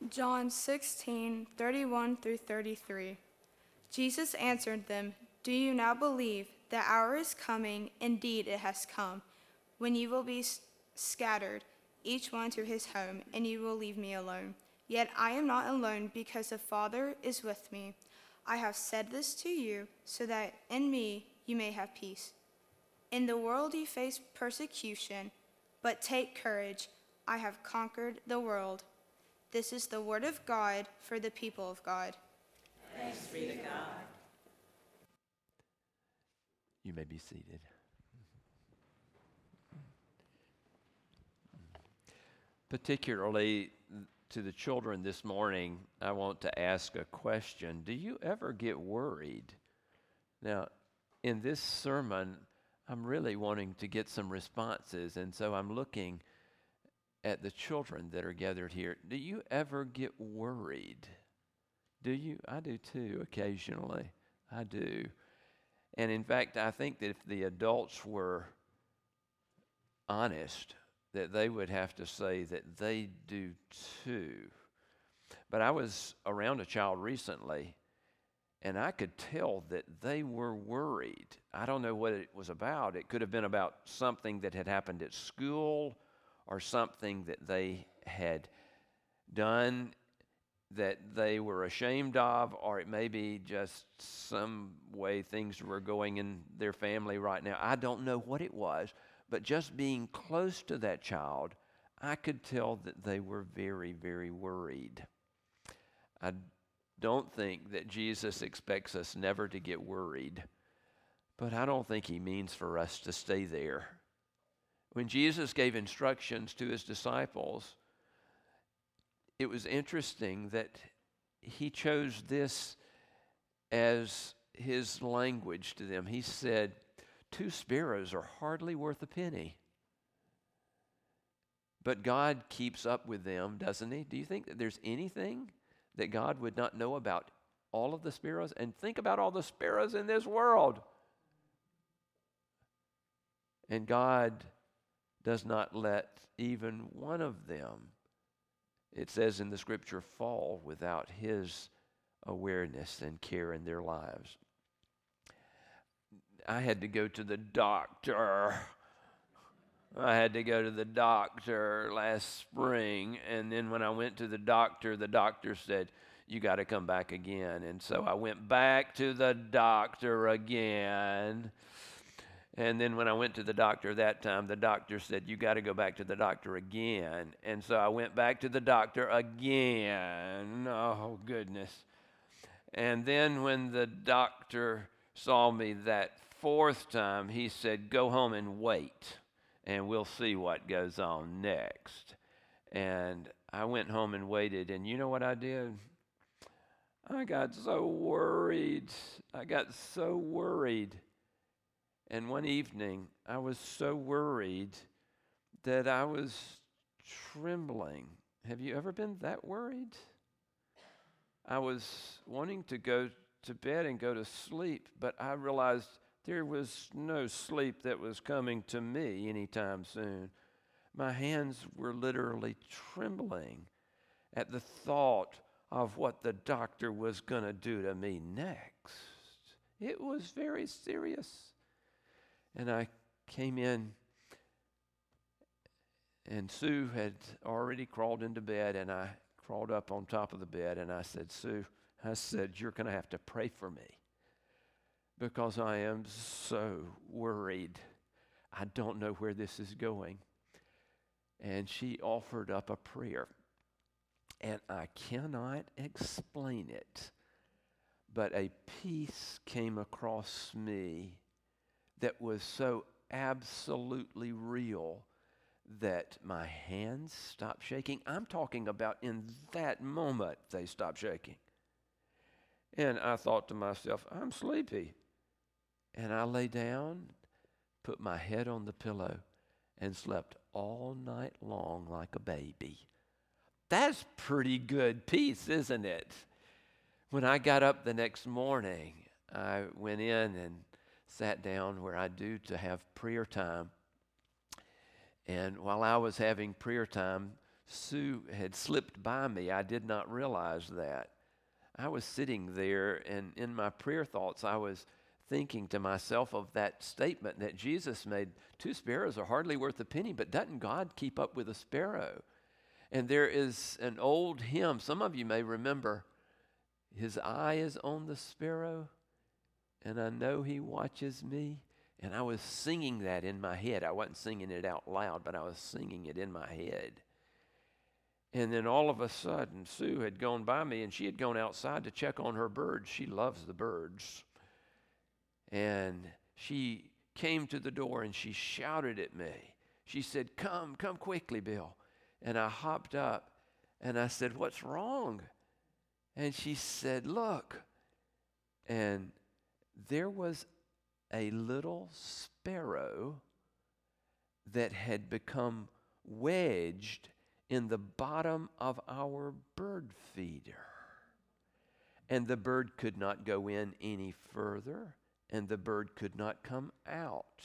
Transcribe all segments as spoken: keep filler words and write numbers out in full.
John sixteen thirty-one through thirty-three. Jesus answered them, "Do you now believe? The hour is coming, indeed it has come, when you will be s- scattered, each one to his home, and you will leave me alone. Yet I am not alone, because the Father is with me. I have said this to you, so that in me you may have peace. In the world you face persecution, but take courage, I have conquered the world." This is the word of God for the people of God. Thanks be to God. You may be seated. Particularly to the children this morning, I want to ask a question. Do you ever get worried? Now, in this sermon, I'm really wanting to get some responses, and so I'm looking at the children that are gathered here. Do you ever get worried? Do you? I do too, occasionally. I do. And in fact, I think that if the adults were honest, that they would have to say that they do too. But I was around a child recently, and I could tell that they were worried. I don't know what it was about. It could have been about something that had happened at school or something that they had done that they were ashamed of, or it may be just some way things were going in their family right now. I don't know what it was, but just being close to that child, I could tell that they were very, very worried. I don't think that Jesus expects us never to get worried, but I don't think he means for us to stay there. When Jesus gave instructions to his disciples, it was interesting that he chose this as his language to them. He said, two sparrows are hardly worth a penny. But God keeps up with them, doesn't he? Do you think that there's anything that God would not know about all of the sparrows? And think about all the sparrows in this world. And God does not let even one of them, it says in the scripture, fall without his awareness and care in their lives. I had to go to the doctor. I had to go to the doctor last spring, and then when I went to the doctor, the doctor said, "You got to come back again." And so I went back to the doctor again. And then when I went to the doctor that time, the doctor said, "You got to go back to the doctor again." And so I went back to the doctor again. Oh, goodness. And then when the doctor saw me that fourth time, he said, "Go home and wait, and we'll see what goes on next." And I went home and waited, and you know what I did? I got so worried. I got so worried. And one evening, I was so worried that I was trembling. Have you ever been that worried? I was wanting to go to bed and go to sleep, but I realized there was no sleep that was coming to me anytime soon. My hands were literally trembling at the thought of what the doctor was going to do to me next. It was very serious. And I came in, and Sue had already crawled into bed, and I crawled up on top of the bed, and I said, "Sue," I said, "you're going to have to pray for me because I am so worried. I don't know where this is going." And she offered up a prayer, and I cannot explain it, but a peace came across me that was so absolutely real that my hands stopped shaking. I'm talking about in that moment they stopped shaking. And I thought to myself, I'm sleepy. And I lay down, put my head on the pillow, and slept all night long like a baby. That's pretty good peace, isn't it? When I got up the next morning, I went in and sat down where I do to have prayer time. And while I was having prayer time, Sue had slipped by me. I did not realize that. I was sitting there, and in my prayer thoughts, I was thinking to myself of that statement that Jesus made, two sparrows are hardly worth a penny, but doesn't God keep up with a sparrow? And there is an old hymn, some of you may remember, his eye is on the sparrow, and I know he watches me. And I was singing that in my head. I wasn't singing it out loud, but I was singing it in my head. And then all of a sudden, Sue had gone by me, and she had gone outside to check on her birds. She loves the birds. And she came to the door, and she shouted at me. She said, come, come quickly, Bill. And I hopped up, and I said, what's wrong? And she said, look. And there was a little sparrow that had become wedged in the bottom of our bird feeder. And the bird could not go in any further, and the bird could not come out.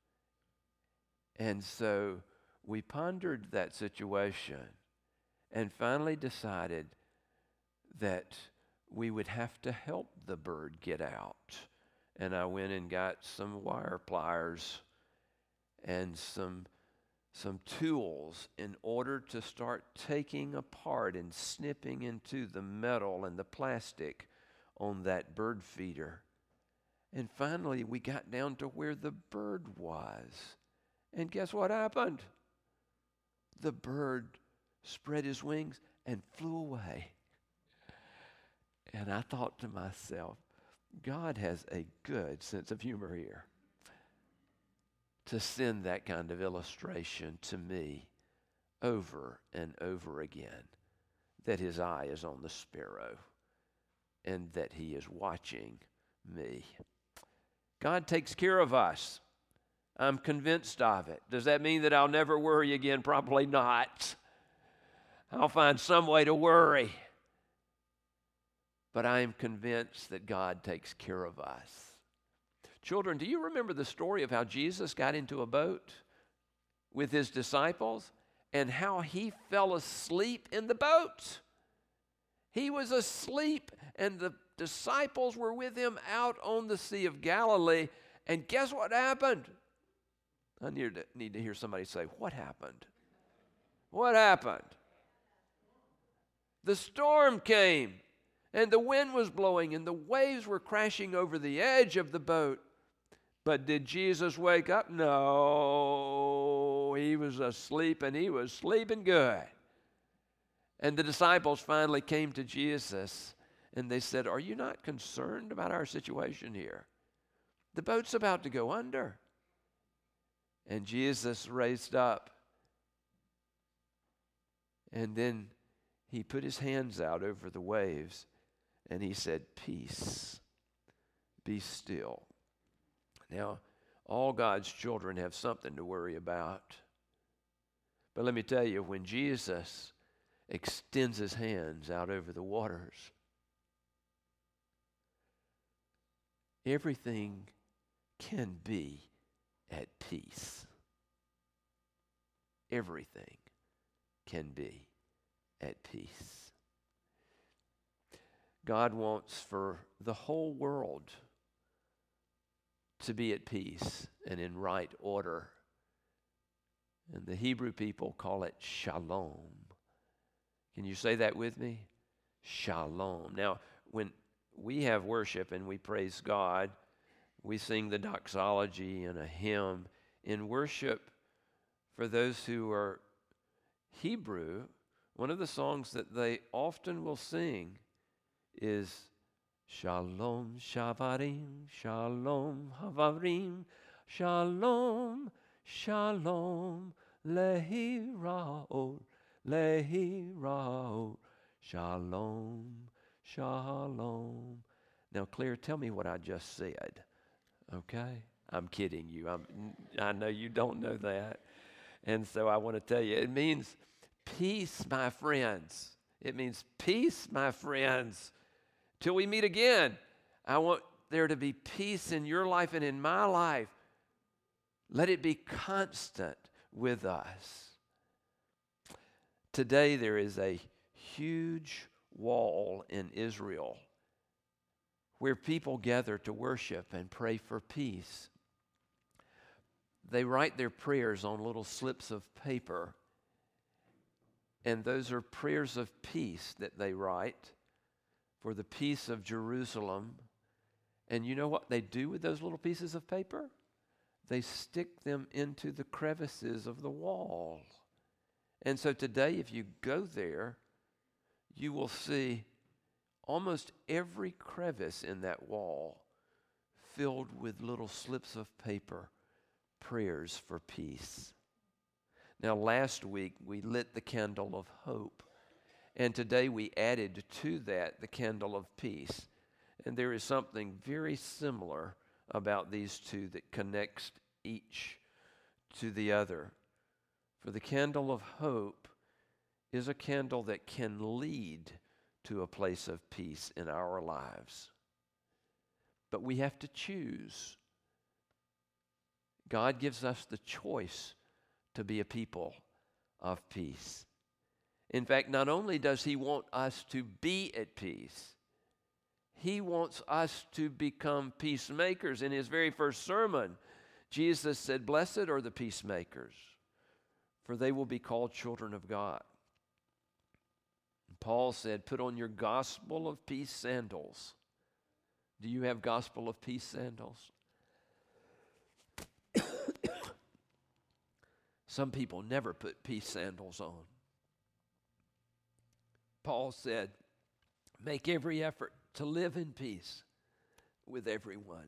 And so we pondered that situation and finally decided that we would have to help the bird get out. And I went and got some wire pliers and some some tools in order to start taking apart and snipping into the metal and the plastic on that bird feeder. And finally, we got down to where the bird was. And guess what happened? The bird spread his wings and flew away. And I thought to myself, God has a good sense of humor here to send that kind of illustration to me over and over again, that his eye is on the sparrow and that he is watching me. God takes care of us. I'm convinced of it. Does that mean that I'll never worry again? Probably not. I'll find some way to worry. But I am convinced that God takes care of us. Children, do you remember the story of how Jesus got into a boat with his disciples and how he fell asleep in the boat? He was asleep, and the disciples were with him out on the Sea of Galilee. And guess what happened? I need to, need to hear somebody say, what happened? What happened? The storm came, and the wind was blowing, and the waves were crashing over the edge of the boat. But did Jesus wake up? No, he was asleep, and he was sleeping good. And the disciples finally came to Jesus, and they said, are you not concerned about our situation here? The boat's about to go under. And Jesus raised up, and then he put his hands out over the waves, and he said, peace, be still. Now, all God's children have something to worry about. But let me tell you, when Jesus extends his hands out over the waters, everything can be at peace. Everything can be at peace. God wants for the whole world to be at peace and in right order. And the Hebrew people call it shalom. Can you say that with me? Shalom. Now, when we have worship and we praise God, we sing the doxology and a hymn. In worship, for those who are Hebrew, one of the songs that they often will sing is Shalom Shavarim, Shalom Havarim, Shalom, Shalom Lehi Ra'ol, Lehi Ra'ol, Shalom, Shalom. Now, Claire, tell me what I just said, okay? I'm kidding you. I'm, I know you don't know that. And so I want to tell you, it means peace, my friends. It means peace, my friends. Till we meet again, I want there to be peace in your life and in my life. Let it be constant with us. Today there is a huge wall in Israel where people gather to worship and pray for peace. They write their prayers on little slips of paper, and those are prayers of peace that they write for the peace of Jerusalem. And you know what they do with those little pieces of paper? They stick them into the crevices of the wall. And so today, if you go there, you will see almost every crevice in that wall filled with little slips of paper, prayers for peace. Now, last week we lit the candle of hope, and today we added to that the candle of peace. And there is something very similar about these two that connects each to the other. For the candle of hope is a candle that can lead to a place of peace in our lives. But we have to choose. God gives us the choice to be a people of peace. In fact, not only does He want us to be at peace, He wants us to become peacemakers. In His very first sermon, Jesus said, "Blessed are the peacemakers, for they will be called children of God." And Paul said, "Put on your gospel of peace sandals." Do you have gospel of peace sandals? Some people never put peace sandals on. Paul said, "Make every effort to live in peace with everyone."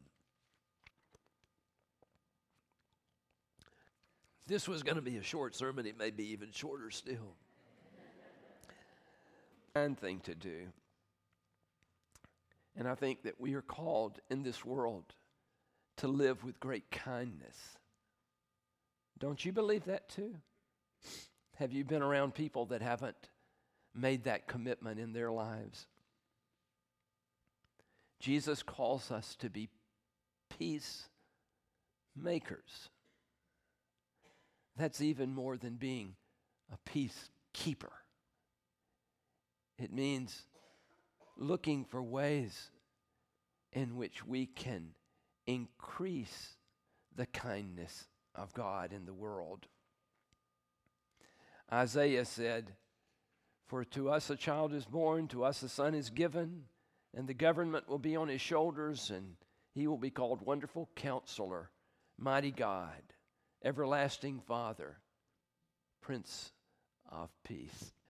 If this was going to be a short sermon, it may be even shorter still. Fine thing to do. And I think that we are called in this world to live with great kindness. Don't you believe that too? Have you been around people that haven't made that commitment in their lives? Jesus calls us to be peacemakers. That's even more than being a peacekeeper. It means looking for ways in which we can increase the kindness of God in the world. Isaiah said, "For to us a child is born, to us a son is given, and the government will be on his shoulders, and he will be called Wonderful Counselor, Mighty God, Everlasting Father, Prince of Peace."